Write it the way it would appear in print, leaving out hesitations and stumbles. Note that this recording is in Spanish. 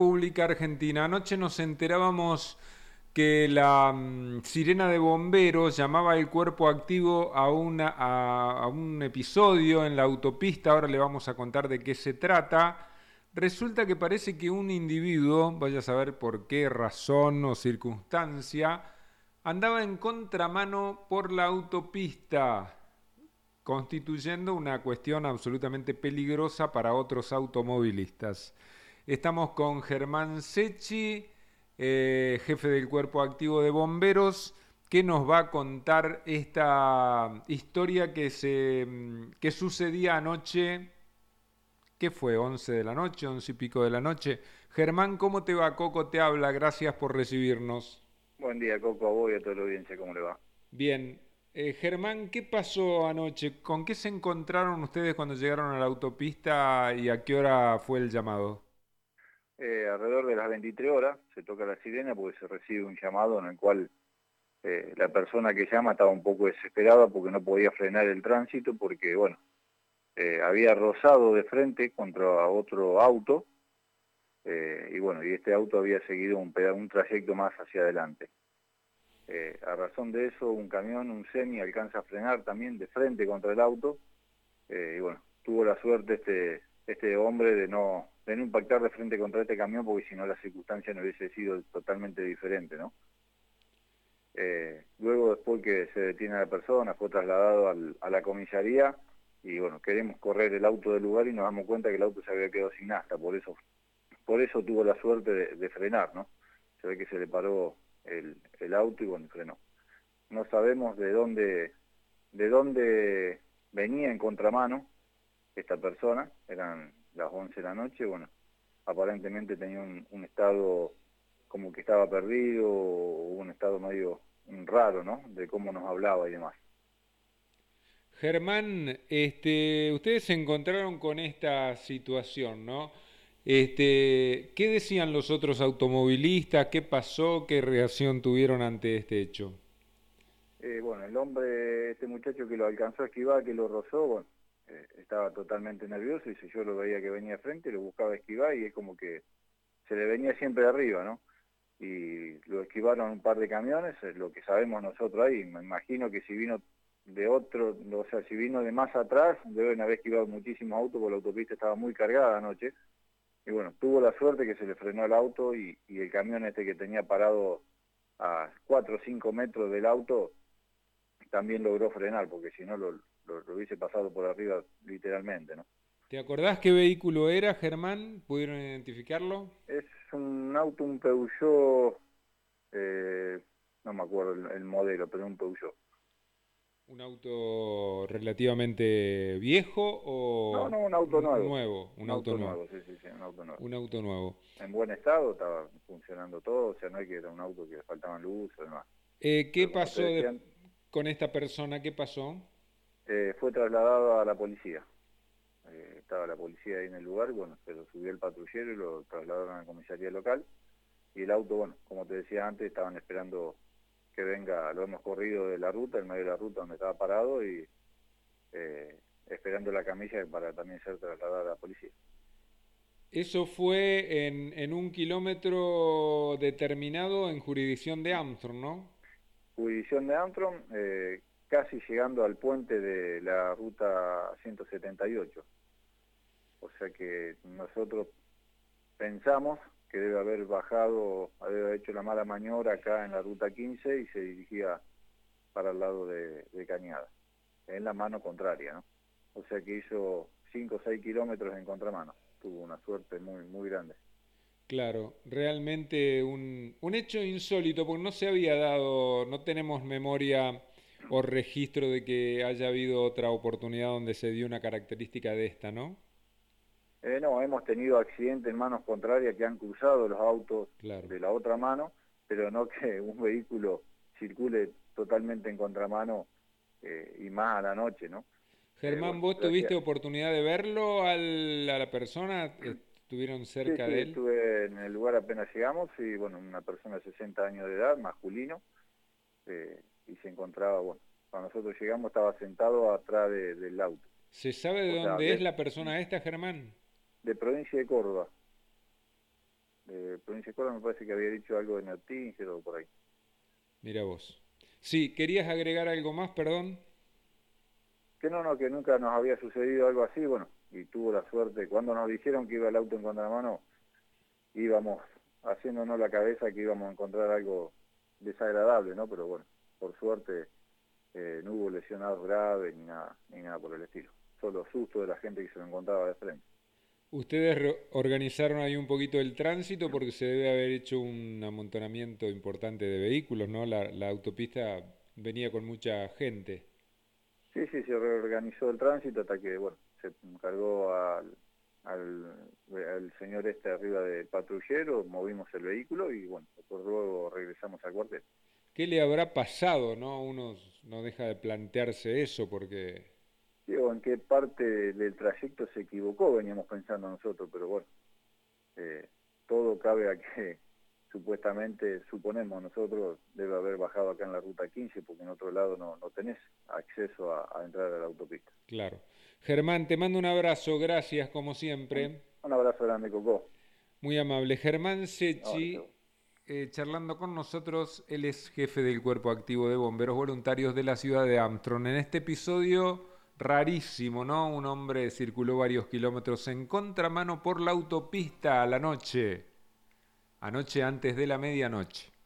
República Argentina. Anoche nos enterábamos que la sirena de bomberos llamaba el cuerpo activo a un episodio en la autopista. Ahora le vamos a contar de qué se trata. Resulta que parece que un individuo, vaya a saber por qué razón o circunstancia, andaba en contramano por la autopista, constituyendo una cuestión absolutamente peligrosa para otros automovilistas. Estamos con Germán Secchi, jefe del Cuerpo Activo de Bomberos, que nos va a contar esta historia que sucedía anoche. ¿Qué fue? ¿11 de la noche? ¿11 y pico de la noche? Germán, ¿cómo te va? Coco te habla, gracias por recibirnos. Buen día, Coco, a vos y a toda la audiencia, ¿cómo le va? Bien. Germán, ¿qué pasó anoche? ¿Con qué se encontraron ustedes cuando llegaron a la autopista y a qué hora fue el llamado? Alrededor de las 23 horas se toca la sirena porque se recibe un llamado en el cual la persona que llama estaba un poco desesperada porque no podía frenar el tránsito porque, bueno, había rozado de frente contra otro auto y, bueno, y este auto había seguido un trayecto más hacia adelante. A razón de eso, un camión, un semi, alcanza a frenar también de frente contra el auto. Y bueno, tuvo la suerte este hombre de no impactar de frente contra este camión, porque si no la circunstancia no hubiese sido totalmente diferente, ¿no? Luego, después que se detiene a la persona, fue trasladado a la comisaría y bueno, queremos correr el auto del lugar y nos damos cuenta que el auto se había quedado sin nafta, por eso tuvo la suerte de frenar, ¿no? Se ve que se le paró el auto y bueno, frenó. No sabemos de dónde venía en contramano esta persona, eran las 11 de la noche, bueno, aparentemente tenía un estado como que estaba perdido, o un estado medio raro, ¿no? De cómo nos hablaba y demás. Germán, ustedes se encontraron con esta situación, ¿no? ¿Qué decían los otros automovilistas? ¿Qué pasó? ¿Qué reacción tuvieron ante este hecho? Bueno, el hombre, este muchacho que lo alcanzó a esquivar, que lo rozó, bueno, estaba totalmente nervioso y si yo lo veía que venía de frente, lo buscaba esquivar y es como que se le venía siempre de arriba, ¿no? Y lo esquivaron un par de camiones, es lo que sabemos nosotros ahí. Me imagino que si vino de otro, o sea, si vino de más atrás, deben haber esquivado muchísimos autos porque la autopista estaba muy cargada anoche. Y bueno, tuvo la suerte que se le frenó el auto y el camión este que tenía parado a 4 o 5 metros del auto también logró frenar, porque si no lo hubiese pasado por arriba literalmente, ¿no? ¿Te acordás qué vehículo era, Germán? ¿Pudieron identificarlo? Es un auto, un Peugeot, eh, no me acuerdo el modelo, pero un Peugeot. ¿Un auto relativamente viejo No, o no, un auto nuevo. nuevo? Un Un auto auto nuevo. nuevo, sí, sí, sí, un auto nuevo. Un auto nuevo. En buen estado, estaba funcionando todo, o sea, no es que era un auto que le faltaban luz o demás. ¿Qué Pero como te pasó decían, con esta persona? ¿Qué pasó? fue trasladado a la policía. Estaba la policía ahí en el lugar, bueno, se lo subió el patrullero y lo trasladaron a la comisaría local. Y el auto, bueno, como te decía antes, estaban esperando que venga, lo hemos corrido de la ruta, en medio de la ruta donde estaba parado y esperando la camilla para también ser trasladada a la policía. Eso fue en un kilómetro determinado en jurisdicción de Armstrong, ¿no? Jurisdicción de Armstrong, casi llegando al puente de la ruta 178. O sea que nosotros pensamos que debe haber bajado, debe haber hecho la mala maniobra acá en la ruta 15 y se dirigía para el lado de Cañada, en la mano contraria, ¿no? O sea que hizo 5 o 6 kilómetros en contramano. Tuvo una suerte muy, muy grande. Claro, realmente un hecho insólito, porque no se había dado, no tenemos memoria o registro de que haya habido otra oportunidad donde se dio una característica de esta, ¿no? No, hemos tenido accidentes en manos contrarias que han cruzado los autos Claro. de la otra mano, pero no que un vehículo circule totalmente en contramano y más a la noche, ¿no? Germán, Bueno, ¿vos tuviste gracias. oportunidad de verlo a la persona? ¿Estuvieron Sí, cerca sí, de él? estuve en el lugar apenas llegamos y bueno, una persona de 60 años de edad, masculino, y se encontraba, bueno, cuando nosotros llegamos estaba sentado atrás del auto, ¿Se sabe de o sea, dónde es la persona esta, Germán? de provincia de Córdoba. de Provincia de Córdoba, me parece que había dicho algo de Nertínger o por ahí. Mira vos. Sí, ¿querías agregar algo más, perdón? Que no, que nunca nos había sucedido algo así, bueno, y tuvo la suerte, cuando nos dijeron que iba el auto en contramano, íbamos haciéndonos la cabeza que íbamos a encontrar algo desagradable, ¿no? Pero bueno, por suerte no hubo lesionados graves ni nada por el estilo. Solo susto de la gente que se lo encontraba de frente. Ustedes organizaron ahí un poquito el tránsito porque se debe haber hecho un amontonamiento importante de vehículos, ¿no? La autopista venía con mucha gente. Sí, se reorganizó el tránsito hasta que, bueno, se encargó al señor arriba del patrullero, movimos el vehículo y, bueno, después luego regresamos al cuartel. ¿Qué le habrá pasado, no? Uno no deja de plantearse eso porque... Digo, en qué parte del trayecto se equivocó, veníamos pensando nosotros, pero bueno, todo cabe a que supuestamente, suponemos nosotros, debe haber bajado acá en la ruta 15, porque en otro lado no tenés acceso a entrar a la autopista. Claro. Germán, te mando un abrazo, gracias como siempre. Un abrazo grande, Coco. Muy amable. Germán No, Sechi, charlando con nosotros, él es jefe del Cuerpo Activo de Bomberos Voluntarios de la ciudad de Armstrong. En este episodio rarísimo, ¿no? Un hombre circuló varios kilómetros en contramano por la autopista a la noche, anoche antes de la medianoche.